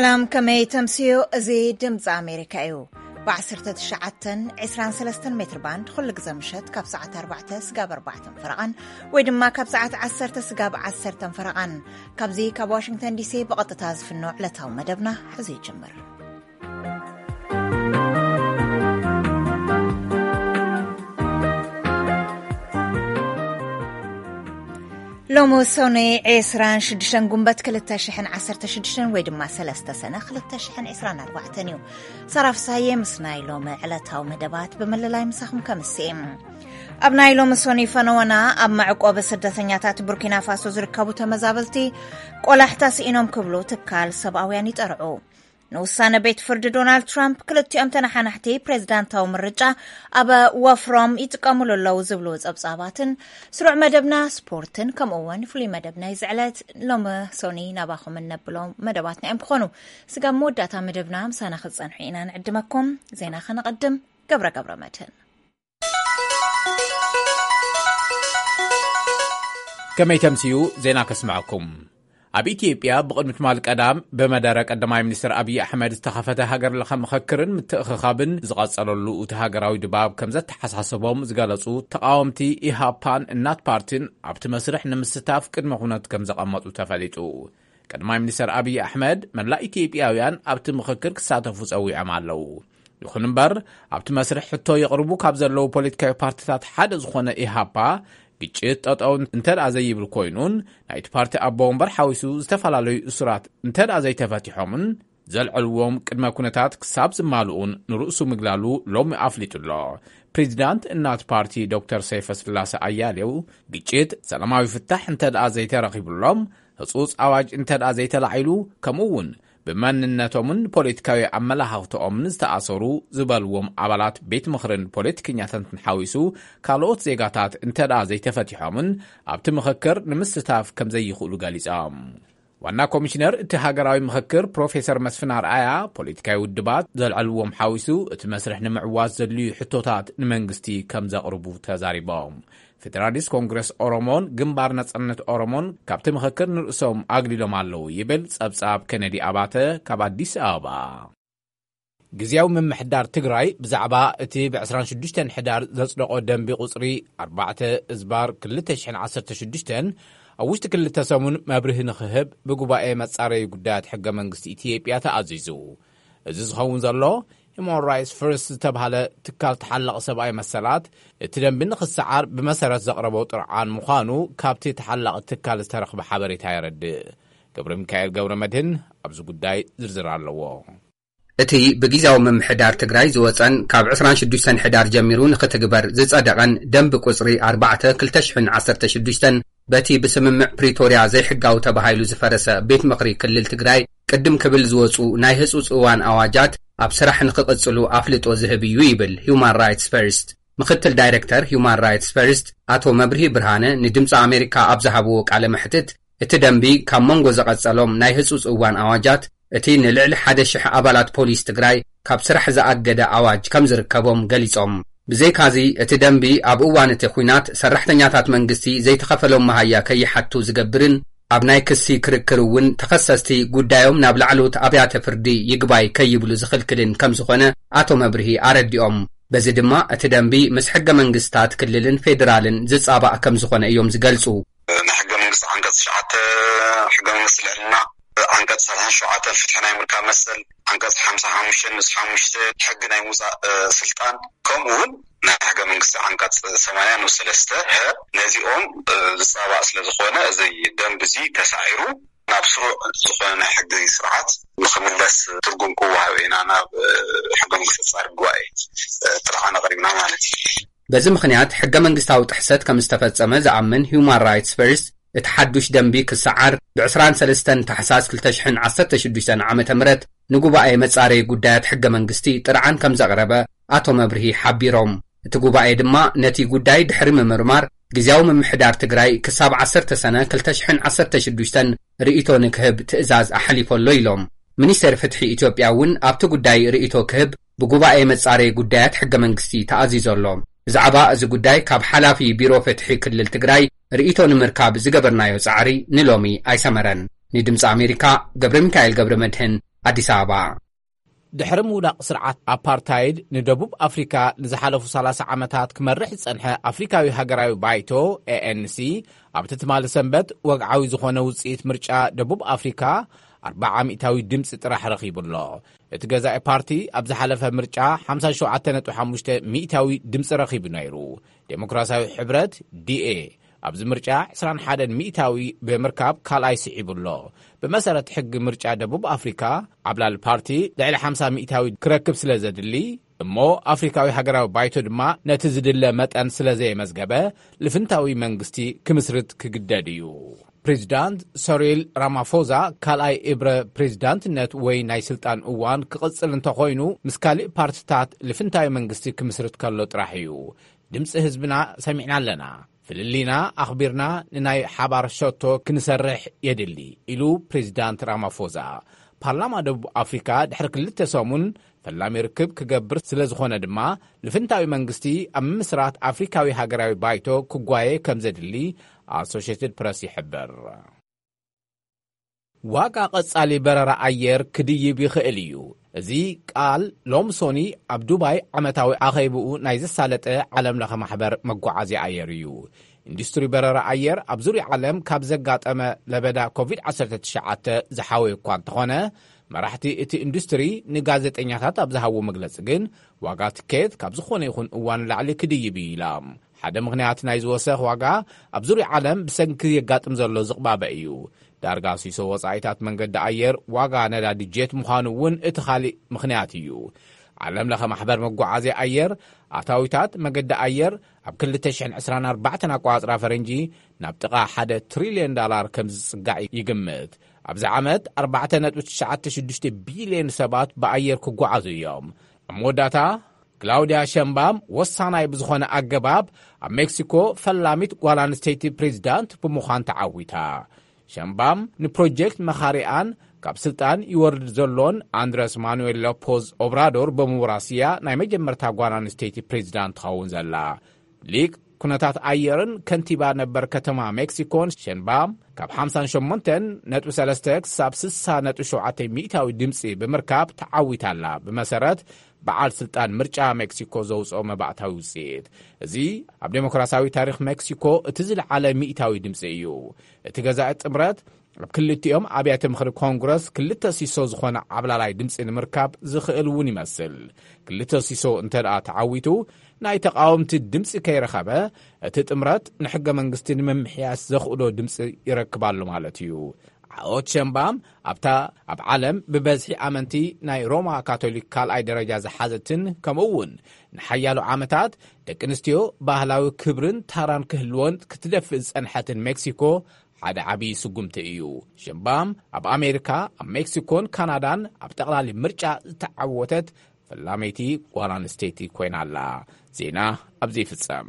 سلام كمي تمسيو زي دمز أمريكايو بعصرة تشعتن 23 متر باند خلق زمشت كاب ساعة 4 سقاب 4 فرقان ويدما كاب ساعة 10 سقاب 10 فرقان كاب زي كاب واشنطن دي سي بقطتاز في النوع لتاو مدبنا حزي جمر لومو سوني عسران شدشن قنبت كلتاشحن 16 ويدما 3 سنة خلتاشحن 24 صرف سايا مسناي لوم علتاو مدبات بمللاي مساخم كمسيم أبناي لوم سوني فنوانا أب معقوب سدثنياتات بوركينا فاسو زركبو تمزابلتي قولا احتاس إنهم كبلو تكال سبعوياني ترعو نوسانا بيت فرد دونالد ترامب كلتي أمتنا حنحتي بريزيدانتاو مرجع أبا وفرام يتقاملو اللو زبلوز أبصاباتن سرع مدبنا سبورتن كم أوان فلي مدبنا يزعلت لوم سوني نباخو من نبلو مدباتنا امخونو سقام موداتا مدبنا مسانا خلصان حينا نعدمكم زينا خنا قدم قبرة متن كما يتمسيو زينا كسمعكم ኣብ ኢትዮጵያ ብቕድሚት ማልቅ ቀዳም በመደረ ቀዳማይ ሚኒስትር አብይ አሕመድ ዝተኸፈተ ሃገር ለኸ ምኽክርን ምትእኽኻብን ዝቐጸለሉ እቲ ሃገራዊ ድባብ ከም ዘተሓሳስቦም ዝገለጹ ተቃወምቲ ኢሃፓን እናት ፓርቲን ኣብቲ መስርሕ ንምስታፍ ቅድመ ኩነት ከም ዘቐመጡ ተፈሊጡ ቀዳማይ ሚኒስትር አብይ አሕመድ መላእ ኢትዮጵያውያን ኣብቲ ምኽክር ክሳተፉ ጸዊዖም ኣለዉ ይኹን እምበር ኣብቲ መስርሕ ሕቶ የቕርቡ ካብ ዘለዉ ፖለቲካዊ ፓርቲታት ሓደ ዝኾነ ኢሃፓ ግጭት ጠጠውን እንተዳ ዘይብል ኮይኑን ናይቲ ፓርቲ ኣቦ ወንበር ሓዊሱ ዝተፈላለዩ እሱራት እንተዳ ዘይተፈቲሖምን ዘልዕልዎም ቅድመ ኩነታት ክሳብ ዝማልኡን ንርእሱ ምግላሉ ሎሚ ኣፍሊጡሎ ፕሬዚዳንት እናት ፓርቲ ዶክተር ሰይፈ ስላሴ ኣያሌው ግጭት ሰላማዊ ፍታሕ እንተዳ ዘይተረኺብሎም ህጹጽ ኣዋጅ እንተዳ ዘይተላዒሉ ከምኡውን ብመንነቶምን ፖለቲካዊ ኣመላኻኽቶኦምን ዝተኣሰሩ ዝበልዎም ኣባላት ቤት ምኽርን ፖለቲከኛታትን ሓዊሱ ካልኦት ዜጋታት እንተዳ ዘይተፈቲሖምን ኣብቲ ምኽክር ንምስታፍ ከም ዘይኽእሉ ገሊጾም ዋና ኮሚሽነር እቲ ሃገራዊ ምኽክር ፕሮፌሰር መስፍን ኣርኣያ ፖለቲካዊ ውድባት ዘልዕልዎም ሓዊሱ እቲ መስርሕ ንምዕዋዝ ዘድልዩ ሕቶታት ንመንግስቲ ከም ዘቕርቡ ተዛሪቦም ፌደራሊስት ኮንግረስ ኦሮሞን ግንባር ነጻነት ኦሮሞን ካብቲ ምኽክር ንርእሶም ኣግሊሎም ኣለዉ ይብል ጸብጻብ ከነዲ ኣባተ ካብ ኣዲስ ኣበባ ጊዜያዊ ምምሕዳር ትግራይ ብዛዕባ እቲ ብ26 ሕዳር ዘጽደቆ ደንቢ ቁጽሪ 4/2016 ኣብ ውሽጢ ክልተ ሰሙን መብርሂ ንኽህብ ብጉባኤ መጻረዪ ጉዳያት ሕገ መንግስቲ ኢትዮጵያ ተኣዚዙ እዚ ዝኸውን ዘሎ Human Rights First ዝተባሃለ ትካል ተሓላቕ ሰብኣዊ መሰላት እቲ ደንቢ ንኽሰዓር ብመሰረት ዘቕረበው ጥርዓን ምዃኑ ካብቲ ተሓላቕ ትካል ዝተረኽበ ሓበሬታ የረድእ ገብረ ሚካኤል ገብረ መድህን ኣብዚ ጉዳይ ዝርዝር ኣለዎ እቲ ብጊዜያዊ ምምሕዳር ትግራይ ዝወፀን ካብ 26 ሕዳር ጀሚሩ ንኽትግበር ዝጸደቐን ደንቢ ቁጽሪ 4/2016 በቲ ብስምምዕ ፕሪቶሪያ ዘይሕጋዊ ተባሂሉ ዝፈረሰ ቤት ምኽሪ ክልል ትግራይ ቅድም ክብል ዝወፁ ናይ ህጹጽ እዋን ኣዋጃት ኣብ ስራሕ ንኽቕጽሉ ኣፍልጦ ዝህብ እዩ ይብል Human Rights First ምክትል ዳይሬክተር Human Rights First ኣቶ መብርሂ ብርሃነ ንድምፂ ኣሜሪካ ኣብ ዝሃብዎ ቃለ መሕትት እቲ ደንቢ ካብ መንጎ ዘቐጸሎም ናይ ህጹጽ እዋን ኣዋጃት እቲ ንልዕሊ 1,000 ኣባላት ፖሊስ ትግራይ ካብ ስራሕ ዝኣገደ ኣዋጅ ከም ዝርከቦም ገሊጾም ብዘይካዚ እቲ ደንቢ ኣብ እዋን እቲ ኩናት ሰራሕተኛታት መንግስቲ ዘይተኸፈሎም መሃያ ከይሓቱ ዝገብርን ኣብ ናይ ክሲ ክርክር እውን ተኸሰስቲ ጉዳዮም ናብ ላዕሎት ኣብያተ ፍርዲ ይግባይ ከይብሉ ዝኽልክልን ከም ዝኾነ ኣቶ መብርሂ ኣረዲኦም በዚ ድማ እቲ ደንቢ ምስ ሕገ መንግስታት ክልልን ፌደራልን ዝጻባእ ከም ዝኾነ እዮም ዝገልጹ ሕገ መንግስቲ አንቀጽ 9 ሕገ መንግስቲ ልዕልና አንቀጽ 37 ፍትሕ ናይ ምርካብ መሰል አንቀጽ 55 ምስ 5 ሕጊ ናይ ሙፃእ ስልጣን ከምኡውን ናይ ሕገ መንግስቲ አንቀጽ 80 ንስ 3 ነዚኦም ዝጻባእ ስለ ዝኾነ እዚ ደንቢ እዚ ተሳዒሩ ናብ ስሩዕ ዝኾነ ናይ ሕጊ ስርዓት ንኽምለስ ትርጉም ክወሃብ ኢና ናብ ሕገ መንግስቲ ጻር ጉባኤ ጥርዓና ቀሪብና ማለት እዩ በዚ ምኽንያት ሕገ መንግስታዊ ጥሕሰት ከም ዝተፈጸመ ዝኣምን Human Rights First እቲ ሓዱሽ ደንቢ ክሰዓር ብ23 ታሕሳስ 2016 ዓመተ ምህረት ንጉባኤ መጻረዪ ጉዳያት ሕገ መንግስቲ ጥርዓን ከም ዘቕረበ ኣቶ መብርሂ ሓቢሮም እቲ ጉባኤ ድማ ነቲ ጉዳይ ድሕሪ ምምርማር ጊዜያዊ ምምሕዳር ትግራይ ክሳብ 10 ሰነ 2016 ርእይቶ ንክህብ ትእዛዝ ኣሕሊፈሎ ኢሎም ሚኒስትር ፍትሒ ኢትዮጵያ እውን ኣብቲ ጉዳይ ርእይቶ ክህብ ብጉባኤ መጻረዪ ጉዳያት ሕገ መንግስቲ ተኣዚዘሎ ብዛዕባ እዚ ጉዳይ ካብ ሓላፊ ቢሮ ፍትሒ ክልል ትግራይ ርእይቶ ንምርካብ ዝገበርናዮ ጻዕሪ ንሎሚ ኣይሰመረን ንድምፂ ኣሜሪካ ገብረ ሚካኤል ገብረ መድህን ኣዲስ ኣበባ ድሕሪ ምውዳቕ ስርዓት ኣፓርታይድ ንደቡብ ኣፍሪካ ንዝሓለፉ 30 ዓመታት ክመርሕ ዝጸንሐ ኣፍሪካዊ ሃገራዊ ባይቶ ANC ኣብቲ ትማሊ ሰንበት ወግዓዊ ዝኾነ ውጽኢት ምርጫ ደቡብ ኣፍሪካ 40% ድምፂ ጥራሕ ረኺቡሎ። እቲ ገዛኢ ፓርቲ ኣብ ዝሓለፈ ምርጫ 57.5% ድምፂ ረኺቡ ነይሩ። ዴሞክራሲያዊ ሕብረት DA ኣብዚ ምርጫ 21% ብምርካብ ካልኣይ ስዒቡሎ። ብመሰረት ሕጊ ምርጫ ደቡብ ኣፍሪካ ዓብላሊ ፓርቲ ልዕሊ 50% ክረክብ ስለ ዘድሊ እሞ ኣፍሪካዊ ሃገራዊ ባይቶ ድማ ነቲ ዝድለ መጠን ስለ ዘየመዝገበ ልፍንታዊ መንግስቲ ክምስርት ክግደድ እዩ። ፕሬዚዳንት ሰሪል ራማፎዛ ካልኣይ እብረ ፕሬዚዳንትነት ወይ ናይ ስልጣን እዋን ክቕጽል እንተኾይኑ ምስ ካልእ ፓርቲታት ልፍንታዊ መንግስቲ ክምስርት ከሎ ጥራሕ እዩ። ድምፂ ህዝብና ሰሚዕና ኣለና፣ ፍልሊና ኣኽቢርና ንናይ ሓባር ሸቶ ክንሰርሕ የድሊ ኢሉ ፕሬዚዳንት ራማፎዛ። ፓርላማ ደቡብ ኣፍሪካ ድሕሪ 2 ሰሙን ፈላሚ ርክብ ክገብር ስለ ዝኾነ ድማ ልፍንታዊ መንግስቲ ኣብ ምስራት ኣፍሪካዊ ሃገራዊ ባይቶ ክጓየ ከም ዘድሊ ኣሶሺየትድ ፕረስ ይሕብር። ዋጋ ቐጻሊ በረራ ኣየር ክድይብ ይኽእል እዩ። እዚ ቃል ሎምሶኒ ኣብ ዱባይ ዓመታዊ ኣኸይብኡ ናይ ዘሳለጠ ዓለም ለኸ ማሕበር መጓዓዝያ ኣየር እዩ። ኢንዱስትሪ በረራ ኣየር ኣብ ዙርያ ዓለም ካብ ዘጋጠመ ለበዳ ኮቪድ-19 ዝሓወየ እኳ እንተኾነ መራሕቲ እቲ ኢንዱስትሪ ንጋዜጠኛታት ኣብ ዝሃቦ መግለፂ ግን ዋጋ ትኬት ካብ ዝኾነ ይኹን እዋን ላዕሊ ክድይብ ኢላ። ሓደ ምኽንያት ናይ ዝወሰኽ ዋጋ ኣብ ዙርያ ዓለም ብሰንኪ የጋጥም ዘሎ ዝቕባበ እዩ። ዳርጋ ሲሶ ወጻኢታት መንገዲ ኣየር ዋጋ ነዳዲ ጄት ምዃኑ እውን እቲ ኻሊእ ምኽንያት እዩ። ዓለም ለኸ ማሕበር መጓዓዝያ ኣየር ኣታዊታት መገዲ ኣየር ኣብ 2024 ኣቋፅራ ፈረንጂ ናብ ጥቓ $1 ትሪልዮን ከም ዝጽጋዕ ይግምት። ኣብዚ ዓመት 4.96 ቢልዮን ሰባት ብኣየር ክጓዓዙ እዮም። ኣብ መወዳእታ ክላውድያ ሸምባም ወሳናይ ብዝኾነ ኣገባብ ኣብ ሜክሲኮ ፈላሚት ጓል ኣንስተይቲ ፕሬዚዳንት ብምዃን ተዓዊታ። ሸምባም ንፕሮጀክት መኻሪኣን ካብ ስልጣን ይወርድ ዘሎን ኣንድረስ ማኑዌል ሎፖዝ ኦብራዶር ብምውራስያ ናይ መጀመርታ ጓል ኣንስተይቲ ፕሬዚዳንት ትኸውን ዘላ። ሊቅ ኩነታት ኣየርን ከንቲባ ነበር ከተማ ሜክሲኮን ሸንባም ካብ 58.3 ክሳብ 60.7 ድምፂ ብምርካብ ተዓዊታላ። ብመሰረት በዓል ስልጣን ምርጫ ሜክሲኮ ዘውፅኦ መባእታዊ ውፅኢት እዚ ኣብ ዴሞክራሲያዊ ታሪክ ሜክሲኮ እቲ ዝለዓለ 100 ድምፂ እዩ። እቲ ገዛኢ ጥምረት ኣብ ክልቲኦም ኣብያተ ምክሪ ኮንግረስ 2 ሲሶ ዝኾነ ዓብላላይ ድምፂ ንምርካብ ዝኽእል እውን ይመስል። 2 ሲሶ እንተደኣ ተዓዊቱ ናይ ተቃወምቲ ድምፂ ከይረኸበ እቲ ጥምረት ንሕገ መንግስቲ ንምምሕያስ ዘኽእሎ ድምፂ ይረክባሉ ማለት እዩ። ዓወት ሸምባም ኣብታ ኣብ ዓለም ብበዝሒ ኣመንቲ ናይ ሮማ ካቶሊክ ካልኣይ ደረጃ ዝሓዘትን ከምኡውን ንሓያሉ ዓመታት ደቂ ኣንስትዮ ባህላዊ ክብርን ታራን ክህልዎን ክትደፍእ ዝጸንሐትን ሜክሲኮ ሓደ ዓብዪ ስጉምቲ እዩ። ሸምባም ኣብ ኣሜሪካ፣ ኣብ ሜክሲኮን ካናዳን ኣብ ጠቕላሊ ምርጫ ዝተዓወተት ፈላመይቲ ጓል ኣንስተይቲ ኮይና ኣላ። ዜና ኣብዚ ይፍጸም።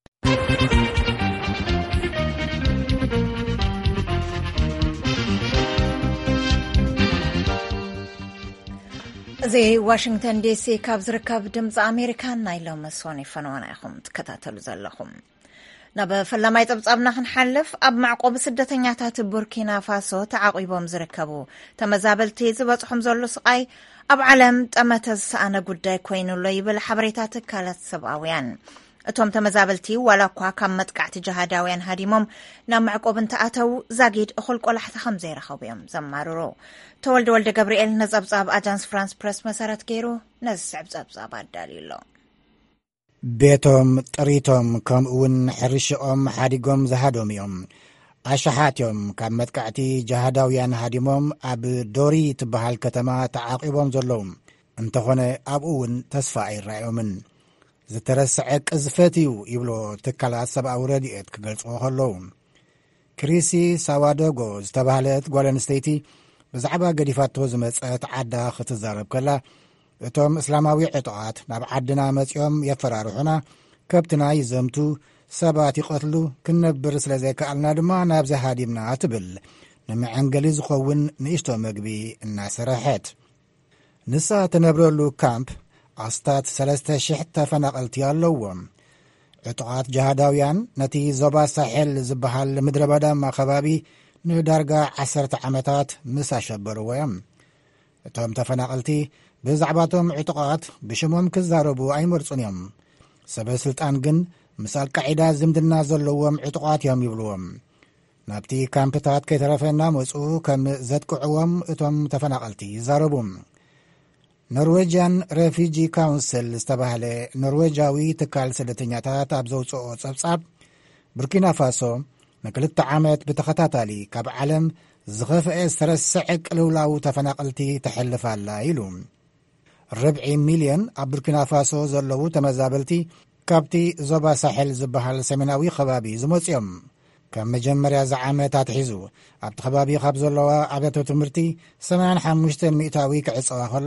እዚ ዋሽንግተን ዲሲ ካብ ዝርከብ ድምፂ ኣሜሪካን ናይ ሎሚ ሰኒ ፈነወና ኢኹም ትከታተሉ ዘለኹም። ናብ ፈላማይ ፀብጻብና ክንሓልፍ ኣብ ማዕቆብ ስደተኛታት ቡርኪና ፋሶ ተዓቂቦም ዝርከቡ ተመዛበልቲ ዝበፅሖም ዘሎ ስቃይ ኣብ ዓለም ጠመተ ዝሰኣነ ጉዳይ ኮይኑሎ ይብል ሓበሬታ ትካላት ሰብኣውያን። እቶም ተመዛበልቲ ዋላ እኳ ካብ መጥቃዕቲ ጀሃዳውያን ሃዲሞም ናብ ማዕቆብ እንተኣተው ዛጊድ እኹል ቆላሕቲ ከም ዘይረኸቡ እዮም ዘማርሩ። ተወልደ ወልደ ገብርኤል ነፀብጻብ ኣጃንስ ፍራንስ ፕረስ መሰረት ገይሩ ነዚ ፀብጻብ ኣዳልዩሎ። ቤቶም ጥሪቶም ከምኡውን ሕርሽኦም ሓዲጎም ዝሃዶም እዮም። ኣሸሓትዮም ካብ መጥቃዕቲ ጀሃዳውያን ሃዲሞም ኣብ ዶሪ ትበሃል ከተማ ተዓቂቦም ዘለዉ እንተኾነ ኣብኡ እውን ተስፋ ኣይረኣዮምን። ዝተረስዐ ቅዝፈት እዩ ይብሎ ትካላት ሰብኣዊ ረድኤት ክገልጽዎ ከለዉ። ክሪሲ ሳዋዶጎ ዝተባህለት ጓል ኣንስተይቲ ብዛዕባ ገዲፋቶ ዝመጸት ዓዳ ክትዛረብ ከላ እቶም እስላማዊ ዕጡቓት ናብ ዓድና መጺኦም የፈራርሑና፣ ከብትና ይዘምቱ፣ ሰባት ይቐትሉ፣ ክንነብር ስለ ዘይከኣልና ድማ ናብዚ ሃዲምና ትብል ንመዐንገሊ ዝኸውን ንእሽቶ መግቢ እናሰርሐት። ንሳ ትነብረሉ ካምፕ ኣስታት 3,000 ተፈናቐልቲ ኣለዎም። ዕጡቓት ጀሃዳውያን ነቲ ዞባ ሳሒል ዝበሃል ምድረ በዳማ ከባቢ ንዳርጋ 10 ዓመታት ምስ ኣሸበርዎ እዮም። እቶም ተፈናቐልቲ ብዛዕባቶም ዕጡቓት ብሽሞም ክዛረቡ ኣይመርጹን እዮም። ሰበስልጣን ግን ምስ አልቃዒዳ ዝምድና ዘለዎም ዕጡቓት እዮም ይብልዎም። ናብቲ ካምፕታት ከይተረፈና መፁ ከም ዘጥቅዕዎም እቶም ተፈናቐልቲ ይዛረቡ። ኖርዌጅያን ሬፊጂ ካውንስል ዝተባህለ ኖርዌጃዊ ትካል ስደተኛታት ኣብ ዘውፅኦ ጸብጻብ ቡርኪና ፋሶ ንክልተ ዓመት ብተኸታታሊ ካብ ዓለም ዝኸፍአ ዝተረስዐ ቅልውላው ተፈናቐልቲ ተሕልፋላ ኢሉ። 400,000 ኣብ ቡርኪና ፋሶ ዘለዉ ተመዛበልቲ ካብቲ ዞባ ሳሕል ዝበሃል ሰሜናዊ ከባቢ ዝመፁ እዮም። ካብ መጀመርያ ዝዓመት ኣትሒዙ ኣብቲ ከባቢ ካብ ዘለዋ ኣብያተ ትምህርቲ 85 ሚእታዊ ክዕፀዋ ኸላ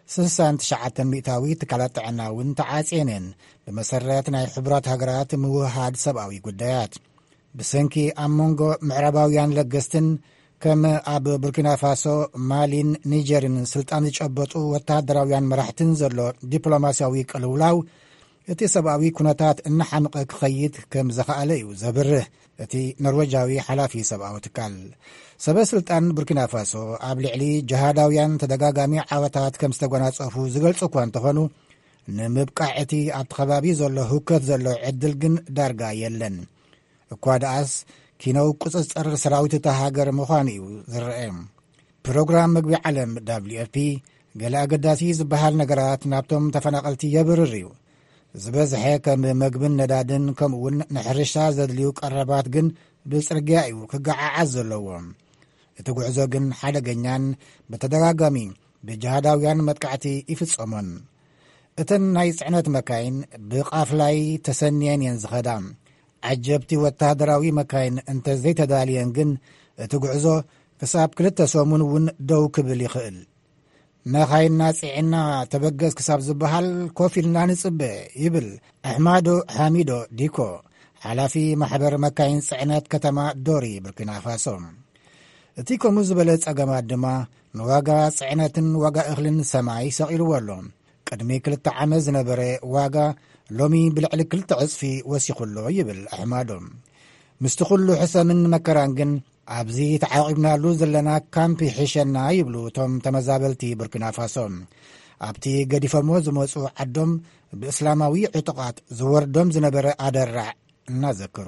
69 ሚእታዊ ትካላት ጥዕና እውን ተዓጽየነን ብመሰረት ናይ ሕቡራት ሃገራት ምውሃድ ሰብኣዊ ጉዳያት። ብሰንኪ ኣብ መንጎ ምዕራባውያን ለገስትን ከም ኣብ ቡርኪና ፋሶ፣ ማሊን፣ ኒጀርን ስልጣን ዝጨበጡ ወታደራውያን መራሕትን ዘሎ ዲፕሎማስያዊ ቅልውላው እቲ ሰብኣዊ ኩነታት እናሓምቐ ክኸይድ ከም ዝኸኣለ እዩ ዘብርህ እቲ ኖርዌጃዊ ሓላፊ ሰብኣዊ ትካል። ሰበስልጣን ቡርኪና ፋሶ ኣብ ልዕሊ ጀሃዳውያን ተደጋጋሚ ዓወታት ከም ዝተጎናጸፉ ዝገልጹ እኳ እንተኾኑ ንምብቃዕ እቲ ኣብቲ ከባቢ ዘሎ ህውከት ዘሎ ዕድል ግን ዳርጋ የለን። እኳ ደኣስ ኪነው ቁፅፅር ሰራዊት እታ ሃገር ምዃኑ እዩ ዝርአ። ፕሮግራም ምግቢ ዓለም WFP ገለ ኣገዳሲ ዝበሃል ነገራት ናብቶም ተፈናቐልቲ የብርር እዩ። ዝበዝሐ ከም መግብን ነዳድን ከምኡውን ንሕርሻ ዘድልዩ ቀረባት ግን ብጽርግያ እዩ ክገዓዓዝ ዘለዎም። እቲ ጉዕዞ ግን ሓደገኛን ብተደጋጋሚ ብጀሃዳውያን መጥቃዕቲ ይፍጸሞን። እተን ናይ ጽዕነት መካይን ብቓፍላይ ተሰንየን እየን ዝኸዳ። ዓጀብቲ ወታደራዊ መካይን እንተዘይተዳልየን ግን እቲ ጉዕዞ ክሳብ 2 ሰሙን እውን ደው ክብል ይኽእል። መኻይና ጽዕና ተበገዝ ክሳብ ዝበሃል ኮፍ ኢልና ንጽበ ይብል ኣሕማዶ ሓሚዶ ዲኮ ሓላፊ ማሕበር መካይን ጽዕነት ከተማ ዶሪ ቡርኪና ፋሶ። እቲ ከምኡ ዝበለ ጸገማት ድማ ንዋጋ ጽዕነትን ዋጋ እኽልን ሰማይ ሰቒልዎ ኣሎ። ቅድሚ 2 ዓመት ዝነበረ ዋጋ ሎሚ ብልዕሊ 2 ዕጽፊ ወሲኹሎ ይብል ኣሕማዶ። ምስቲ ኩሉ ሕሰምን መከራን ግን ኣብዚ ተዓቂብናሉ ዘለና ካምፕ ይሕሸና ይብሉ እቶም ተመዛበልቲ ቡርኪና ፋሶ። ኣብቲ ገዲፈሞ ዝመፁ ዓዶም ብእስላማዊ ዕጡቓት ዝወርዶም ዝነበረ ኣደራዕ እናዘክሩ።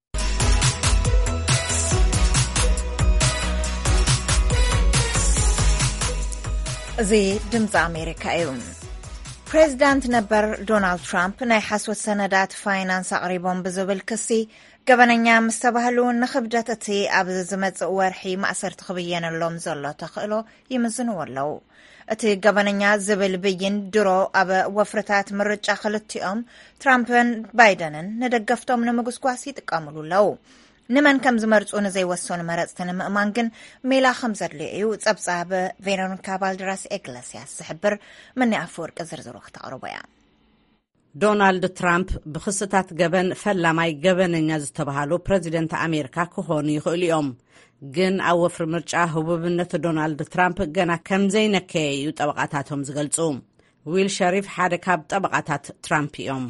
እዚ ድምፂ ኣሜሪካ እዩ። ፕሬዚዳንት ነበር ዶናልድ ትራምፕ ናይ ሓስወት ሰነዳት ፋይናንስ ኣቕሪቦም ብዝብል ክሲ ገበነኛ ምስ ተባህሉ ንኽብደት እቲ ኣብ ዝመጽእ ወርሒ ማእሰርቲ ክብየነሎም ዘሎ ተኽእሎ ይምዝንዎ ኣለዉ። እቲ ገበነኛ ዝብል ብይን ድሮ ኣብ ወፍርታት ምርጫ ክልቲኦም ትራምፕን ባይደንን ንደገፍቶም ንምጉስጓስ ይጥቀምሉ ኣለዉ። ንመን ከም ዝመርፁ ንዘይወሰኑ መረፅቲ ንምእማን ግን ሜላ ከም ዘድልዩ እዩ ጸብጻብ ቬሮኒካ ባልደራስ ኤግሌስያስ ዝሕብር መኒ ኣፈወርቂ ዝርዝሩ ክተቕርቦ እያ። ዶናልድ ትራምፕ ብክስታት ገበን ፈላማይ ገበነኛ ዝተባሃሉ ፕሬዚደንት ኣሜሪካ ክኾኑ ይኽእሉ እዮም። ግን ኣብ ወፍሪ ምርጫ ህቡብነት ዶናልድ ትራምፕ ገና ከም ዘይነከየ እዩ ጠበቃታቶም ዝገልጹ። ዊል ሸሪፍ ሓደ ካብ ጠበቃታት ትራምፕ እዮም።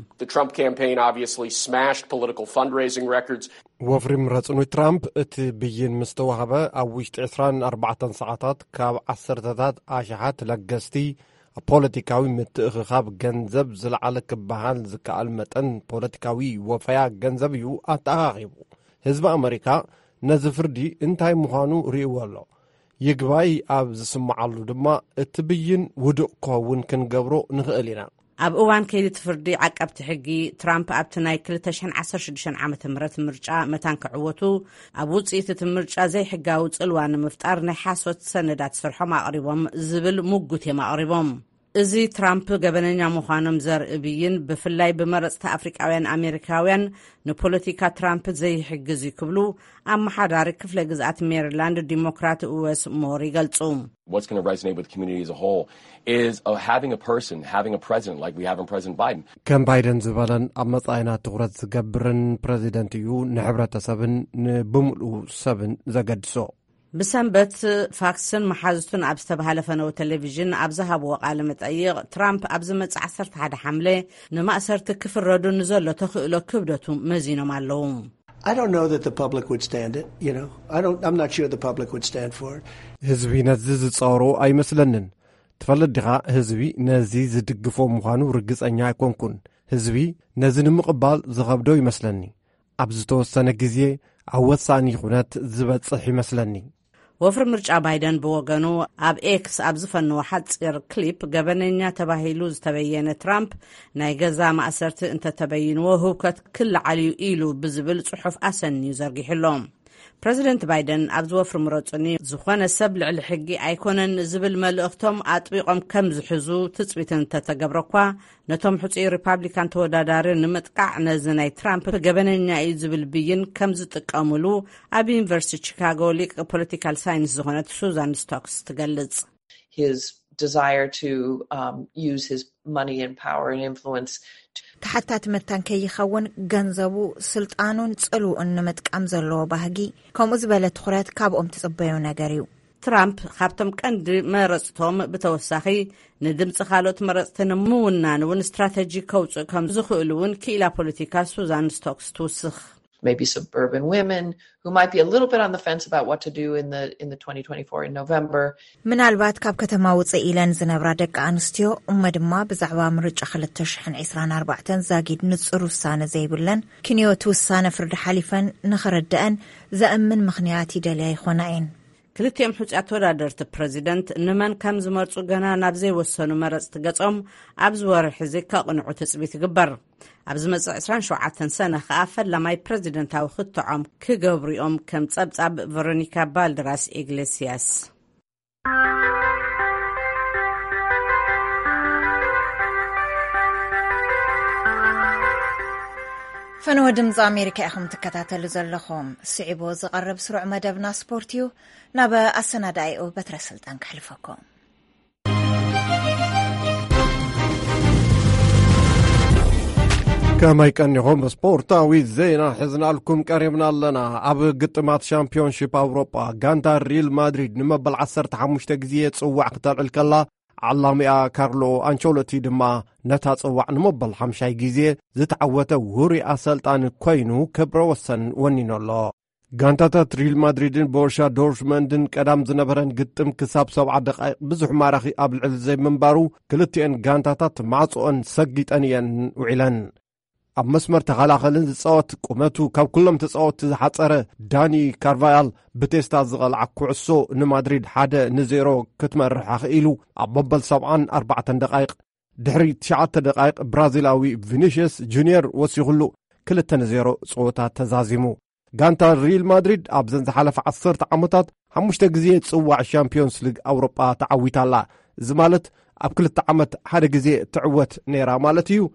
ወፍሪ ምረፅኑይ ትራምፕ እቲ ብይን ምስ ተዋህበ ኣብ ውሽጢ 24 ሰዓታት ካብ 10ታት ኣሽሓት ለገስቲ ፖለቲካዊ ምትእኽኻብ ገንዘብ ዝለዓለ ክበሃል ዝከኣል መጠን ፖለቲካዊ ወፈያ ገንዘብ እዩ ኣተኣኻኺቡ። ህዝቢ ኣሜሪካ ነዚ ፍርዲ እንታይ ምዃኑ ርእይዎ ኣሎ። ይግባይ ኣብ ዝስምዓሉ ድማ እቲ ብይን ውድቕ ክኸውን ክንገብሮ ንኽእል ኢና። ኣብ እዋን ከይዲ ፍርዲ ዓቀብቲ ሕጊ ትራምፕ ኣብቲ ናይ 2016 ዓ.ም ምርጫ መታን ክዕወቱ ኣብ ውፅኢት እቲ ምርጫ ዘይሕጋዊ ጽልዋ ንምፍጣር ናይ ሓሶት ሰነዳት ስርሖም ኣቕሪቦም ዝብል ሙጉት እዮም ኣቕሪቦም። እዚ ትራምፕ ገበነኛ ምዃኖም ዘርኢ ብይን ብፍላይ ብመረፅቲ ኣፍሪቃውያን ኣሜሪካውያን ንፖለቲካ ትራምፕ ዘይሕግዝ ክብሉ ኣብ መሓዳሪ ክፍለ ግዝኣት ሜሪላንድ ዲሞክራት ዌስ ሞር ይገልጹ። ከም ባይደን ዝበለን ኣብ መጻኢና ትኩረት ዝገብርን ፕሬዚደንት እዩ ንሕብረተሰብን ንብምልኡ ሰብን ዘገድሶ። ብሰንበት ፋክስን መሓዝቱን ኣብ ዝተባሃለ ፈነወ ቴሌቪዥን ኣብ ዝሃብዎ ቃለ መጠይቕ ትራምፕ ኣብ ዝመጽእ 11 ሓምለ ንማእሰርቲ ክፍረዱ ንዘሎ ተኽእሎ ክብደቱ መዚኖም ኣለዉ። ህዝቢ ነዚ ዝጸወሮ ኣይመስለንን። ትፈልጥ ዲኻ ህዝቢ ነዚ ዝድግፎ ምዃኑ ርግጸኛ ኣይኮንኩን። ህዝቢ ነዚ ንምቕባል ዝኸብዶ ይመስለኒ። ኣብ ዝተወሰነ ግዜ ኣብ ወሳኒ ኩነት ዝበጽሕ ይመስለኒ። ወፍሪ ምርጫ ባይደን ብወገኑ ኣብ ኤክስ ኣብ ዝፈንዎ ሓፂር ክሊፕ ገበነኛ ተባሂሉ ዝተበየነ ትራምፕ ናይ ገዛ ማእሰርቲ እንተተበይንዎ ህውከት ክለዓልዩ ኢሉ ብዝብል ጽሑፍ ኣሰንዩ ዘርጊሕሎም። ፕሬዚደንት ባይደን ኣብ ዝወፍሪ ምረጹኒ ዝኾነ ሰብ ልዕሊ ሕጊ ኣይኮነን ዝብል መልእኽቶም ኣጥቢቖም ከም ዝሕዙ ትጽቢት እንተተገብረ እኳ ነቶም ሕፁይ ሪፓብሊካን ተወዳዳሪ ንምጥቃዕ ነዚ ናይ ትራምፕ ገበነኛ እዩ ዝብል ብይን ከም ዝጥቀሙሉ ኣብ ዩኒቨርሲቲ ቺካጎ ሊቅ ፖለቲካል ሳይንስ ዝኾነት ሱዛን ስቶክስ ትገልጽ። His desire to use his money and power and influence ተሓታት መታን ከይኸውን ገንዘቡ ስልጣኑን ጽልኡን ንምጥቃም ዘለዎ ባህጊ ከምኡ ዝበለ ትኹረት ካብኦም ትጽበዩ ነገር እዩ። ትራምፕ ካብቶም ቀንዲ መረጽቶም ብተወሳኺ ንድምፂ ካልኦት መረጽቲ ንምውናን እውን ስትራቴጂ ከውፅእ ከም ዝኽእሉ እውን ክኢላ ፖለቲካ ሱዛን ስቶክስ ትውስኽ። Maybe suburban women who might be a little bit on the fence about what to do in the 2024 in November. ምናልባት ካብ ከተማ ውፅእ ኢለን ዝነብራ ደቂ ኣንስትዮ እሞ ድማ ብዛዕባ ምርጫ 2024 ዛጊድ ንጹር ውሳነ ዘይብለን ክንዮት ውሳነ ፍርዲ ሓሊፈን ንኽረድአን ዘእምን ምኽንያት ይደልያ ይኾና እየን። ክልቲኦም ሕፁያት ተወዳደርቲ ፕሬዚደንት ንመን ከም ዝመርጹ ገና ናብ ዘይወሰኑ መረጽቲ ገጾም ኣብ ዝወርሒ እዚ ከቕንዑ ትጽቢት ይግበር። ኣብ ዝመጽእ 27 ሰነ ከዓ ፈላማይ ፕሬዚደንታዊ ክትዖም ክገብሪኦም ከም ጸብጻብ ቬሮኒካ ባልደራስ ኢግሌሲያስ። ፈነወ ድምፂ ኣሜሪካ ኢኹም ትከታተሉ ዘለኹም። ስዒቦ ዝቐርብ ስሩዕ መደብና ስፖርት እዩ። ናብ ኣሰናዳይኡ በትረ ስልጣን ክሕልፈኩም። ከመይ ቀኒኹም ስፖርታዊ ዜና ሒዝናልኩም ቀሪብና ኣለና። ኣብ ግጥማት ሻምፒዮንሺፕ ኣውሮጳ ጋንታ ሪል ማድሪድ ንመበል 15 ግዜ ጽዋዕ ክተልዕል ከላ ዓላሚኣ ካርሎ አንቸሎቲ ድማ ነታ ጽዋዕ ንመበል 50 ግዜ ዝተዓወተ ውሩይ ኣሰልጣኒ ኮይኑ ክብረ ወሰን ወኒኖሎ። ጋንታታት ሪል ማድሪድን ቦሩሺያ ዶርትመንድን ቀዳም ዝነበረን ግጥም ክሳብ 70 ደቂቕ ብዙሕ ማራኺ ኣብ ልዕሊ ዘይምንባሩ ክልቲአን ጋንታታት ማዕጾአን ሰጊጠን እየን ውዒለን። ኣብ መስመር ተኸላኸልን ዝጸወት ቁመቱ ካብ ኩሎም ተጻወቲ ዝሓፀረ ዳኒ ካርቫያል ብቴስታ ዝቐልዓ ኩዕሶ ንማድሪድ 1-0 ክትመርሕ ክኢሉ ኣብ መበል 74 ደቂቕ ድሕሪ 9 ደቂቕ ብራዚላዊ ቪኒሽስ ጁኒየር ወሲኹሉ 2-0 ጸወታ ተዛዚሙ። ጋንታ ሪል ማድሪድ ኣብ ዘን ዝሓለፈ 10 ዓመታት 5 ግዜ ጽዋዕ ሻምፒዮንስ ሊግ ኣውሮጳ ተዓዊታላ። እዚ ማለት ኣብ 2 ዓመት 1 ግዜ ትዕወት ነይራ ማለት እዩ።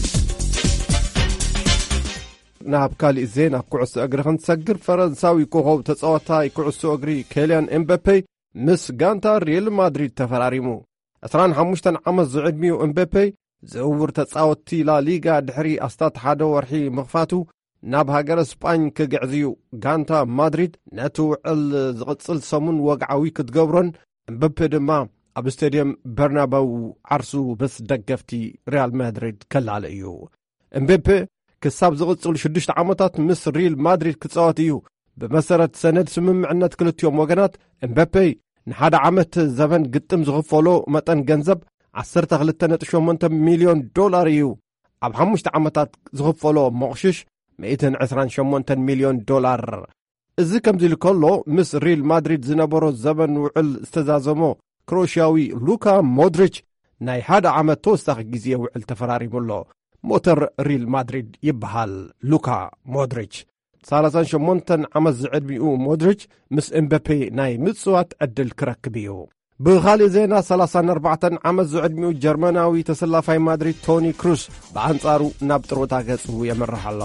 ናብ ካልእ ዜና ኩዕሶ እግሪ ክንሰግር ፈረንሳዊ ኮኸብ ተጻዋታይ ኩዕሶ እግሪ ኬልያን ኤምባፔ ምስ ጋንታ ሪል ማድሪድ ተፈራሪሙ። 25 ዓመት ዝዕድሚኡ ኤምባፔ ዝውውር ተጻወቲ ላሊጋ ድሕሪ ኣስታት 1 ወርሒ ምኽፋቱ ናብ ሃገረ ስጳኝ ክግዕዝዩ ጋንታ ማድሪድ ነቲ ውዕል ዝቕጽል ሰሙን ወግዓዊ ክትገብሮን ኤምባፔ ድማ ኣብ ስቴድየም በርናባው ዓርሱ ምስ ደገፍቲ ሪያል ማድሪድ ከላለ እዩ። ኤምባፔ ክሳብ ዝቕጽል 6 ዓመታት ምስ ሪል ማድሪድ ክጻወት እዩ። ብመሰረት ሰነድ ስምምዕነት ክልቲኦም ወገናት ኤምባፔ ንሓደ ዓመት ዘመን ግጥም ዝኽፈሎ መጠን ገንዘብ $12.8 ሚልዮን እዩ። ኣብ 5 ዓመታት ዝኽፈሎ መቕሽሽ $128 ሚልዮን። እዚ ከምዚ ኢሉ ከሎ ምስ ሪል ማድሪድ ዝነበሮ ዘመን ውዕል ዝተዛዘሞ ክሮኤሽያዊ ሉካ ሞድሪች ናይ 1 ዓመት ተወሳኺ ግዜ ውዕል ተፈራሪሙሎ። ሞተር ሪል ማድሪድ ይበሃል ሉካ ሞድሪች። 38 ዓመት ዝዕድሚኡ ሞድሪች ምስ ኤምባፔ ናይ ምጽዋት ዕድል ክረክብ እዩ። ብኻልእ ዜና 34 ዓመት ዝዕድሚኡ ጀርመናዊ ተሰላፋይ ማድሪድ ቶኒ ክሩስ ብኣንጻሩ ናብ ጥሩታ ገጹ የመርሕ ኣሎ።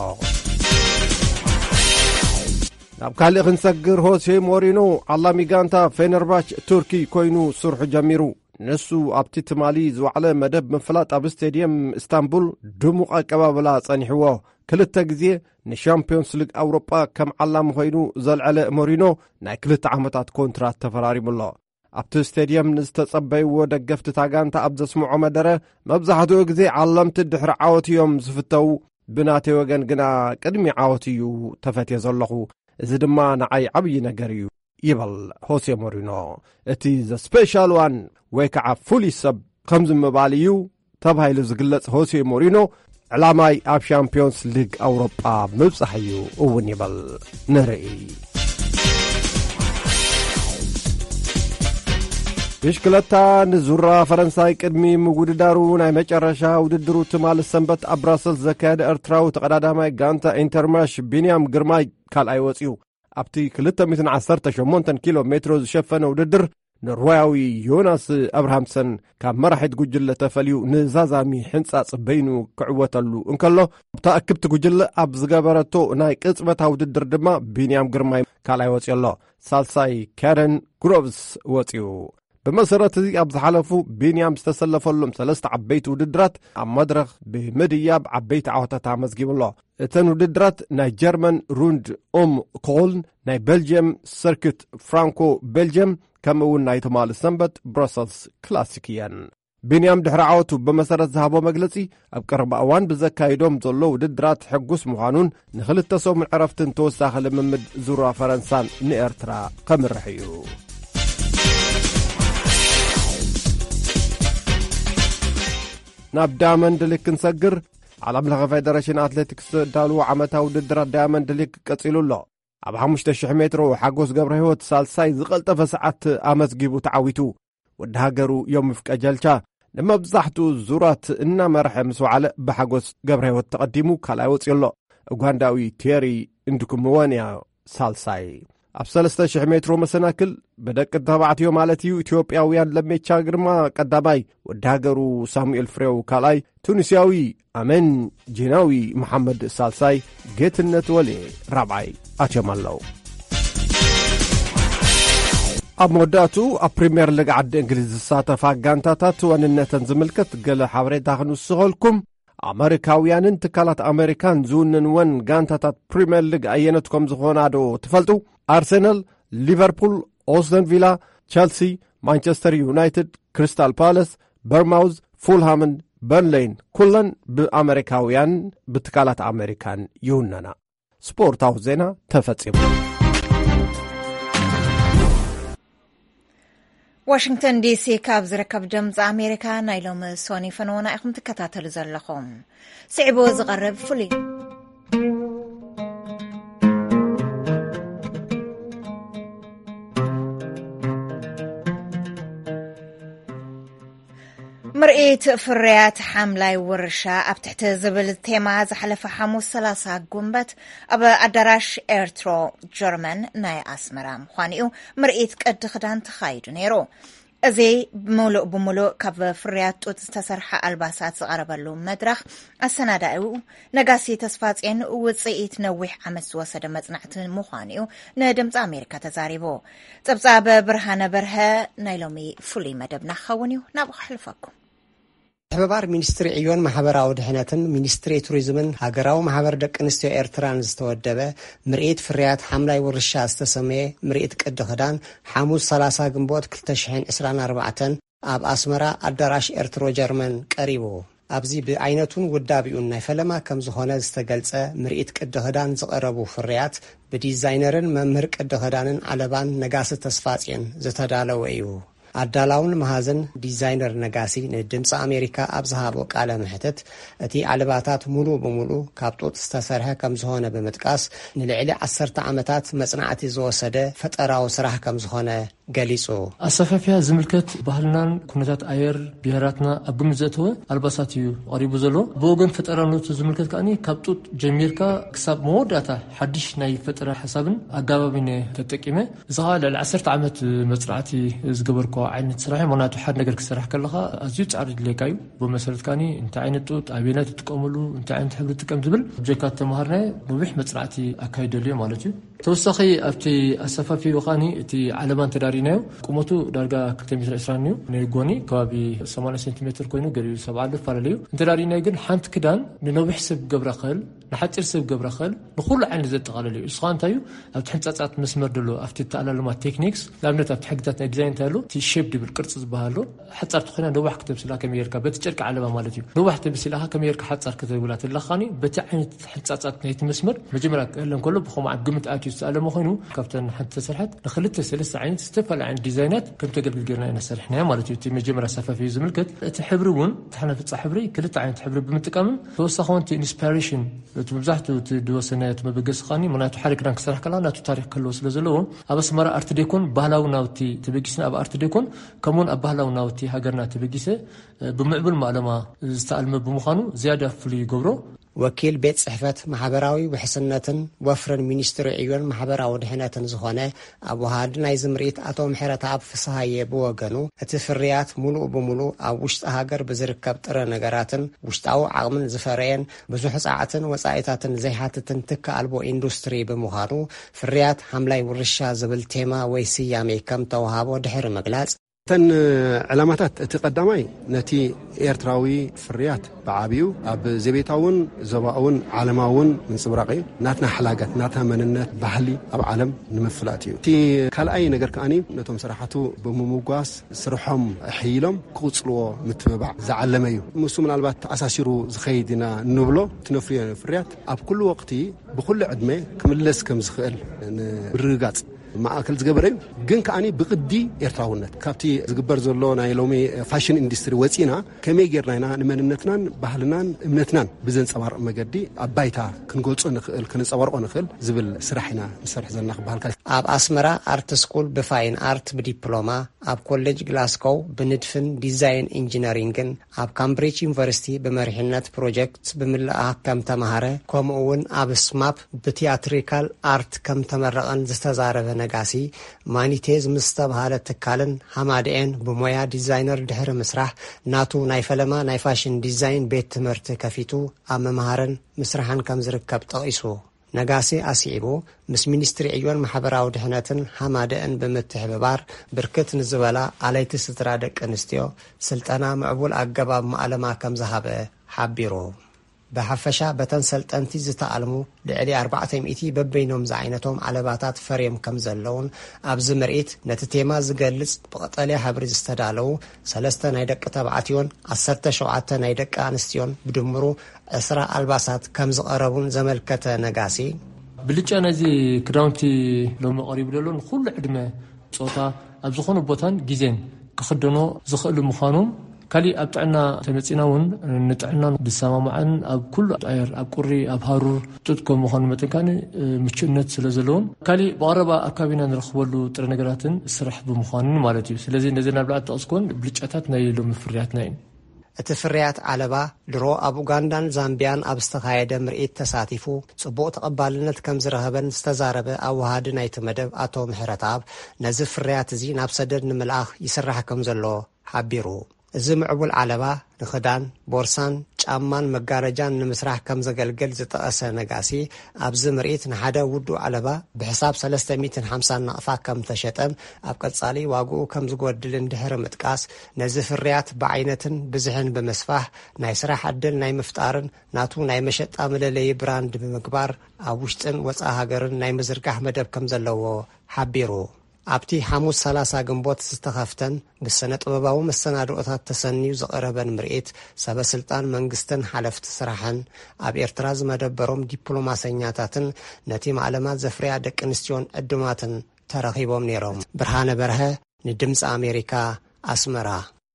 ናብ ካልእ ክንሰግር ሆሴ ሞሪኖ ዓላሚ ጋንታ ፌነርባች ቱርኪ ኮይኑ ስርሑ ጀሚሩ። ንሱ ኣብቲ ትማሊ ዝዋዕለ መደብ ምፍላጥ ኣብ ስቴድየም ኢስታንቡል ድሙቕ ኣቀባብላ ጸኒሕዎ። 2 ግዜ ንሻምፒዮንስ ሊግ ኣውሮጳ ከም ዓላሚ ኮይኑ ዘልዕለ ሞሪኖ ናይ 2 ዓመታት ኮንትራት ተፈራሪሙሎ። ኣብቲ ስቴድየም ንዝተጸበይዎ ደገፍቲ ታጋንታ ኣብ ዘስምዖ መደረ መብዛሕትኡ ግዜ ዓለምቲ ድሕሪ ዓወት እዮም ዝፍተው፣ ብናተይ ወገን ግና ቅድሚ ዓወት እዩ ተፈትየ ዘለኹ፣ እዚ ድማ ንዓይ ዓብዪ ነገር እዩ ይበል ሆሴ ሞሪኖ እቲ ዘ ስፔሻል ዋን ወይ ከዓ ፍሉይ ሰብ ከምዚ ምባል እዩ ተባሂሉ ዝግለጽ ሆሴ ሞሪኖ ዕላማይ ኣብ ሻምፒዮንስ ሊግ ኣውሮጳ ምብጻሕ እዩ እውን ይበል ንርኢ ብሽክለታ ንዙራ ፈረንሳይ ቅድሚ ምውድዳሩ ናይ መጨረሻ ውድድሩ ትማል ሰንበት ኣብ ብራሰልስ ዘካየደ ኤርትራዊ ተቐዳዳማይ ጋንታ ኢንተርማሽ ቢንያም ግርማይ ካልኣይ ወፂኡ ኣብቲ 218 ኪሎ ሜትሮ ዝሸፈነ ውድድር ንሮያዊ ዮናስ ኣብርሃምሰን ካብ መራሒት ጉጅለ ተፈልዩ ንዛዛሚ ሕንጻጽ በይኑ ክዕወተሉ እንከሎ ተኣክብቲ ጉጅለ ኣብ ዝገበረቶ ናይ ቅጽበታ ውድድር ድማ ቢንያም ግርማይ ካልኣይ ወፂኡ ኣሎ ሳልሳይ ካረን ግሮቭስ ወፂኡ ብመሰረት እዚ ኣብ ዝሓለፉ ቢንያም ዝተሰለፈሎም 3 ዓበይቲ ውድድራት ኣብ መድረኽ ብምድያብ ዓበይቲ ዓወታት ኣመዝጊብሎ እተን ውድድራት ናይ ጀርመን ሩንድ ኮልን ናይ ቤልጅየም ሰርኪት ፍራንኮ ቤልጅየም ከምኡውን ናይ ትማል ሰንበት ብራሰልስ ክላሲክ እየን ቢንያም ድሕሪ ዓወቱ ብመሰረት ዝሃቦ መግለጺ ኣብ ቀረባ እዋን ብዘካይዶም ዘሎ ውድድራት ሕጉስ ምዃኑን ንኽልተ ሰሙን ዕረፍትን ተወሳኺ ልምምድ ዙራ ፈረንሳን ንኤርትራ ከምርሕ እዩ ናብ ዳያመንድ ሊግ ክንሰግር ዓለም ለኸ ፌደሬሽን ኣትሌቲክስ ዳልዎ ዓመታዊ ውድድራት ዳያመንድ ሊግ ቀጺሉ ኣሎ ኣብ 5,000 ሜትሮ ሓጎስ ገብረ ሕይወት ሳልሳይ ዝቐልጠፈ ሰዓት ኣመዝጊቡ ተዓዊቱ ወዲ ሃገሩ ዮም ፍቀጀልቻ ንመብዛሕትኡ ዙራት እናመርሐ ምስ በዓለ ብሓጎስ ገብረ ሕይወት ተቐዲሙ ካልኣይ ወፂኡ ኣሎ ኡጋንዳዊ ቴሪ እንድኩምወንያ ሳልሳይ ኣብ 3,000 ሜትሮ መሰናክል በደቂ ተባዕትዮ ማለት እዩ ኢትዮጵያውያን ለሜቻ ግርማ ቀዳማይ ወዲ ሃገሩ ሳሙኤል ፍሬው ካልኣይ ቱኒስያዊ ኣመን ጂናዊ መሐመድ ሳልሳይ ጌትነት ወልየ ራብዓይ ኣትዮም ኣለዉ ኣብ መወዳእቱ ኣብ ፕሪምየር ሊግ ዓዲ እንግሊዝ ዝሳተፋ ጋንታታት ዋንነተን ዝምልከት ገለ ሓበሬታ ክንውስኸልኩም ኣሜሪካውያንን ትካላት ኣሜሪካን ዝውንንወን ጋንታታት ፕሪምየር ሊግ ኣየነትኩም ዝኾና ዶ ትፈልጡ ኣርሴናል ሊቨርፑል ኦስተን ቪላ ቸልሲ ማንቸስተር ዩናይትድ ክሪስታል ፓላስ በርማውዝ ፉልሃምን በርንሌይን ኩለን ብኣሜሪካውያን ብትካላት ኣሜሪካን ይውነና ስፖርታዊ ዜና ተፈጺሙ ዋሽንግተን ዲሲ ካብ ዝርከብ ድምፂ ኣሜሪካ ናይ ሎሚ ሶኒ ፈነወና ኢኹም ትከታተሉ ዘለኹም ስዕቦ ዝቐርብ ፍሉይ ምርኢት ፍርያት ሓምላይ ወርሻ ኣብ ትሕቲ ዝብል ቴማ ዝሓለፈ ሓሙስ 30 ጉንበት ኣብ ኣዳራሽ ኤርትሮ ጀርመን ናይ ኣስመራ ምዃኑ እዩ ምርኢት ቅዲ ክዳን ተኻይዱ ነይሩ እዚ ብምሉእ ካብ ፍርያት ጡጥ ዝተሰርሐ ኣልባሳት ዝቐረበሉ መድረኽ ኣሰናዳኡ ነጋሲ ተስፋጽን ውፅኢት ነዊሕ ዓመት ዝወሰደ መጽናዕቲ ምዃኑ እዩ ንድምፂ ኣሜሪካ ተዛሪቡ ጸብጻበ ብርሃነ በርሀ ናይ ሎሚ ፍሉይ መደብና ክኸውን እዩ ናብኡ ክሕልፈኩም ሕበባር ሚኒስትሪ ዕዮን ማሕበራዊ ድሕነትን ሚኒስትሪ ቱሪዝምን ሃገራዊ ማሕበር ደቂ ኣንስትዮ ኤርትራን ዝተወደበ ምርኢት ፍርያት ሓምላይ ወርሻ ዝተሰመየ ምርኢት ቅዲ ክዳን ሓሙስ 30 ግንቦት 2024 ኣብ ኣስመራ ኣዳራሽ ኤርትሮ ጀርመን ቀሪቡ ኣብዚ ብዓይነቱን ውዳቢኡን ናይ ፈለማ ከም ዝኾነ ዝተገልጸ ምርኢት ቅዲ ክዳን ዝቐረቡ ፍርያት ብዲዛይነርን መምህር ቅዲ ክዳንን ዓለባን ነጋሲ ተስፋጽን ዝተዳለወ እዩ ኣዳላውን መሃዝን ዲዛይነር ነጋሲ ንድምፂ ኣሜሪካ ኣብ ዝሃቦ ቃለ ምሕተት እቲ ዓለባታት ሙሉእ ብምሉእ ካብ ጡጥ ዝተሰርሐ ከም ዝኾነ ብምጥቃስ ንልዕሊ 10 ዓመታት መጽናዕቲ ዝወሰደ ፈጠራዊ ስራሕ ከም ዝኾነ ገሊጹ ኣሰፋፍያ ዝምልከት ባህልናን ኩነታት ኣየር ብሄራትና ኣብ ግምት ዘእተወ ኣልባሳት እዩ ቀሪቡ ዘሎ ብወገን ፈጠራነቱ ዝምልከት ከኣኒ ካብ ጡጥ ጀሚርካ ክሳብ መወዳእታ ሓድሽ ናይ ፈጠራ ሓሳብን ኣጋባቢን ተጠቂመ እዚ ኸ ልዕሊ 10 ዓመት መጽናዕቲ ዝገበርኮ ዓይነት ስራሕ ምክንያቱ ሓደ ነገር ክስራሕ ከለኻ ኣዝዩ ጻዕሪ ድሌካ እዩ ብመሰረት ከኣኒ እንታይ ዓይነት ጡጥ ኣበየና ትጥቀመሉ እንታይ ዓይነት ሕብሪ ትጥቀም ዝብል ኦብጀክት ተማሃርና ብዙሕ መጽናዕቲ ኣካይደሉ ማለት እዩ ተወሳኺ ኣብቲ ኣሰፋፍያ ወኻኒ እቲ ዓለማን ተዳሪናዮ ቁመቱ ዳርጋ 220 እዩ ንጎኒ ከባቢ 80 ሴንቲሜትር ኮይኑ ገሊኡ 70 ፈላለዩ እንተዳሪናዮ ግን ሓንቲ ክዳን ንነዊሕ ሰብ ገብራ ኽእል ንሓፂር ሰብ ገብራ ኽእል ንኹሉ ዓይነት ዘጠቓለለ እዩ እስኻ እንታይ እዩ ኣብቲ ሕንፃፃት መስመር ደሎ ኣብቲ ተኣላልማ ቴክኒክስ ንኣብነት ኣብቲ ሕግታት ናይ ዲዛይን እንታይ ኣሎ እቲ ሼፕ ድብል ቅርፂ ዝበሃሎ ሓፃር ትኾይና ነዋሕ ክትብስላ ከመይ በቲ ጨርቂ ዓለባ ማለት እዩ ነዋሕ ተብሲላኻ ከመይ ሓፃር ክትብላ ትለኻኒ በቲ ዓይነት ሕንፃፃት ናይቲ መስመር መጀመርያ ክህለን ከሎ ብኸምኡ ግምት ኣትዩ ዝተኣለመ ኮይኑ ካብተን ሓንቲ ተሰርሐት ንክልተ ሰለስተ ዓይነት ዝተፈላለዩ ዲዛይናት ከም ተገልግል ጌርና ኢና ሰርሕና ማለት እዩ። እቲ መጀመርያ ሰፋፊ ዝምልከት እቲ ሕብሪ እውን ተሓነፍፃ ሕብሪ ክልተ ዓይነት ሕብሪ ብምጥቃም ተወሳኺ ኢንስፓይሬሽን እቲ መብዛሕትኡ እቲ ድወሰና እቲ መበገሲ ኻኒ ምክንያቱ ሓደ ክዳን ክስራሕ ከለና ናቱ ታሪክ ከለዎ ስለ ዘለዎ ኣብ ኣስመራ ኣርት ዴኮን ባህላዊ ናውቲ ተበጊስና ኣብ ኣርት ዴኮን ከምኡውን ኣብ ባህላዊ ናውቲ ሃገርና ተበጊሰ ብምዕቡል ማዕለማ ዝተኣልመ ብምዃኑ ዝያዳ ፍሉይ ይገብሮ። ወኪል ቤት ጽሕፈት ማሕበራዊ ውሕስነትን ወፍርን ሚኒስትሪ ዕዮን ማሕበራዊ ድሕነትን ዝኾነ ኣብ ወሃድ ናይ ዝምርኢት ኣቶ ምሕረተኣብ ፍስሃየ ብወገኑ እቲ ፍርያት ሙሉእ ብምሉእ ኣብ ውሽጢ ሃገር ብዝርከብ ጥረ ነገራትን ውሽጣዊ ዓቕምን ዝፈረየን ብዙሕ ፃዕትን ወፃኢታትን ዘይሓትትን ትከኣልቦ ኢንዱስትሪ ብምዃኑ ፍርያት ሓምላይ ውርሻ ዝብል ቴማ ወይ ስያሜ ከም ተዋሃቦ ድሕሪ ምግላጽ ተን ዕላማታት እቲ ቀዳማይ ነቲ ኤርትራዊ ፍርያት ብዓብዩ ኣብ ዘቤታውን ዞባውን ዓለማውን ምንጽብራቕ እዩ ናትና ሓላጋት ናትና መንነት ባህሊ ኣብ ዓለም ንምፍላጥ እዩ። እቲ ካልኣይ ነገር ከኣኒ ነቶም ስራሓቱ ብምምጓስ ስርሖም ሕይሎም ክቕጽልዎ ምትብባዕ ዝዓለመ እዩ። ምሱ ምናልባት ተኣሳሲሩ ዝኸይድ ኢና ንብሎ ትነፍርዮ ፍርያት ኣብ ኩሉ ወቕቲ ብኩሉ ዕድመ ክምለስ ከም ዝኽእል ንብርጋጽ ማእከል ዝገበረ እዩ። ግን ከኣኒ ብቅዲ ኤርትራውነት ካብቲ ዝግበር ዘሎ ናይ ሎሚ ፋሽን ኢንዱስትሪ ወፂና ከመይ ጌርና ኢና ንመንነትናን ባህልናን እምነትናን ብዘንጸባርቕ መገዲ ኣብ ባይታ ክንገልጾ ንኽእል ክንጸባርቆ ንኽእል ዝብል ስራሕ ኢና ንሰርሕ ዘለና ክበሃል ከሎ ኣብ ኣስመራ ኣርት ስኩል ብፋይን ኣርት ብዲፕሎማ ኣብ ኮሌጅ ግላስኮው ብንድፍን ዲዛይን ኢንጂነሪንግን ኣብ ካምብሪጅ ዩኒቨርሲቲ ብመሪሕነት ፕሮጀክት ብምልኣኽ ከም ተማሃረ ከምኡውን ኣብ ስማፕ ብቲያትሪካል ኣርት ከም ተመረቐን ዝተዛረበ ነጋሲ ማኒቴዝ ምስ ተባሃለ ትካልን ሃማድኤን ብሞያ ዲዛይነር ድሕሪ ምስራሕ ናቱ ናይ ፈለማ ናይ ፋሽን ዲዛይን ቤት ትምህርቲ ከፊቱ ኣብ መምሃርን ምስራሕን ከም ዝርከብ ጠቒሱ ነጋሲ ኣስዒቡ ምስ ሚኒስትሪ ዕዮን ማሕበራዊ ድሕነትን ሃማድኤን ብምትሕብባር ብርክት ንዝበላ ኣለይቲ ስድራ ደቂ ኣንስትዮ ስልጠና ምዕቡል ኣገባብ ማዕለማ ከም ዝሃበ ሓቢሩ በሓፈሻ በተን ሰልጠንቲ ዝተኣልሙ ልዕሊ 400 በበይኖም ዝዓይነቶም ዓለባታት ፈርዮም ከም ዘለውን ኣብዚ ምርኢት ነቲ ቴማ ዝገልጽ ብቀጠልያ ሕብሪ ዝተዳለው 3 ናይ ደቂ ተባዕትዮን 17 ናይ ደቂ ኣንስትዮን ብድምሩ 20 ኣልባሳት ከም ዝቐረቡን ዘመልከተ ነጋሲ ብልጫ ነዚ ክዳውንቲ ሎሚ ቀሪቡ ዘሎ ንኩሉ ዕድመ ጾታ ኣብ ዝኾነ ቦታን ግዜን ክኽደኖ ዝኽእሉ ምዃኖም ካሊ ኣብ ጥዕና ተመፂና እውን ንጥዕና ብሰማማዕን ኣብ ኩሉ ኣየር ኣብ ቁሪ ኣብ ሃሩር ጡት ከም ምዃኑ መጠንካኒ ምቹእነት ስለ ዘለዎም ካሊ ብቐረባ ኣካባቢና ንረኽበሉ ጥረ ነገራትን ስራሕ ብምዃኑ ማለት እዩ። ስለዚ ነዚ ናብ ላዕሊ ተቐስኮን ብልጫታት ናይ ሎሚ ፍርያትና እዩ። እቲ ፍርያት ዓለባ ድሮ ኣብ ኡጋንዳን ዛምቢያን ኣብ ዝተኻየደ ምርኢት ተሳቲፉ ጽቡቕ ተቐባልነት ከም ዝረኸበን ዝተዛረበ ኣብ ወሃዲ ናይቲ መደብ ኣቶ ምሕረተኣብ ነዚ ፍርያት እዚ ናብ ሰደድ ንምልኣኽ ይስራሕ ከም ዘሎ ሓቢሩ እዚ ምዕቡል ዓለባ ንኽዳን ቦርሳን ጫማን መጋረጃን ንምስራሕ ከም ዘገልግል ዝጠቐሰ ነጋሲ ኣብዚ ምርኢት ንሓደ ውዱእ ዓለባ ብሕሳብ 350 ነቕፋ ከም ተሸጠን ኣብ ቀጻሊ ዋግኡ ከም ዝጎድልን ድሕሪ ምጥቃስ ነዚ ፍርያት ብዓይነትን ብዝሕን ብምስፋሕ ናይ ስራሕ ዕድል ናይ ምፍጣርን ናቱ ናይ መሸጣ መለለይ ብራንድ ብምግባር ኣብ ውሽጥን ወፃኢ ሃገርን ናይ ምዝርጋሕ መደብ ከም ዘለዎ ሓቢሩ ኣብቲ ሐሙስ 30 ግንቦት ዝተኸፍተን ብሰነ ጥበባዊ መሰናድኦታት ተሰኒዩ ዝቐረበን ምርኢት ሰበስልጣን መንግስትን ሓለፍቲ ስራሕን ኣብ ኤርትራ ዝመደበሮም ዲፕሎማሰኛታትን ነቲ ማዕለማት ዘፍርያ ደቂ ኣንስትዮን ዕዱማትን ተረኺቦም ነይሮም። ብርሃነ በርሀ ንድምፂ ኣሜሪካ ኣስመራ።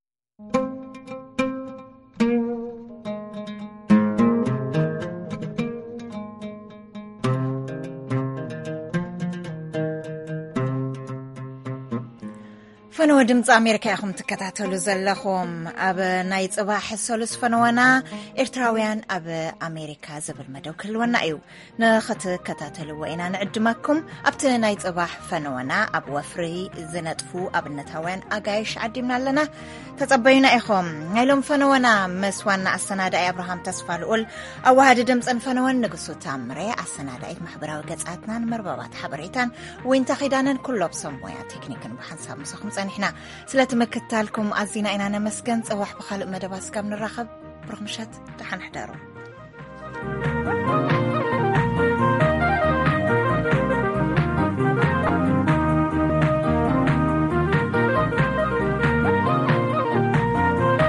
ፈነወ ድምፂ ኣሜሪካ ኢኹም ትከታተሉ ዘለኹም። ኣብ ናይ ጽባሕ ሰሉስ ፈነወና ኤርትራውያን ኣብ ኣሜሪካ ዝብል መደብ ክህልወና እዩ ንኽትከታተልዎ ኢና ንዕድመኩም። ኣብቲ ናይ ጽባሕ ፈነወና ኣብ ወፍሪ ዝነጥፉ ኣብነታውያን ኣጋይሽ ዓዲምና ኣለና። ተጸበዩና ኢኹም። ናይ ሎም ፈነወና ምስ ዋና ኣሰናዳይ ኣብርሃም ተስፋ ልኡል ኣዋሃዲ ድምፅን ፈነወን ንግሱ ታምረ ኣሰናዳይት ማሕበራዊ ገጻትናን መርበባት ሓበሬታን ወይንታ ኺዳነን ኩሎም ሰብ ሞያ ቴክኒክን ብሓንሳብ ምሳኹም ጸኒሕና ስለትምክታልኩም ኣዚና ኢና ነመስገን። ጽዋሕ ብኻልእ መደባት ስካብ ንራኸብ ብርኽምሸት ደሓን ሕደሩ።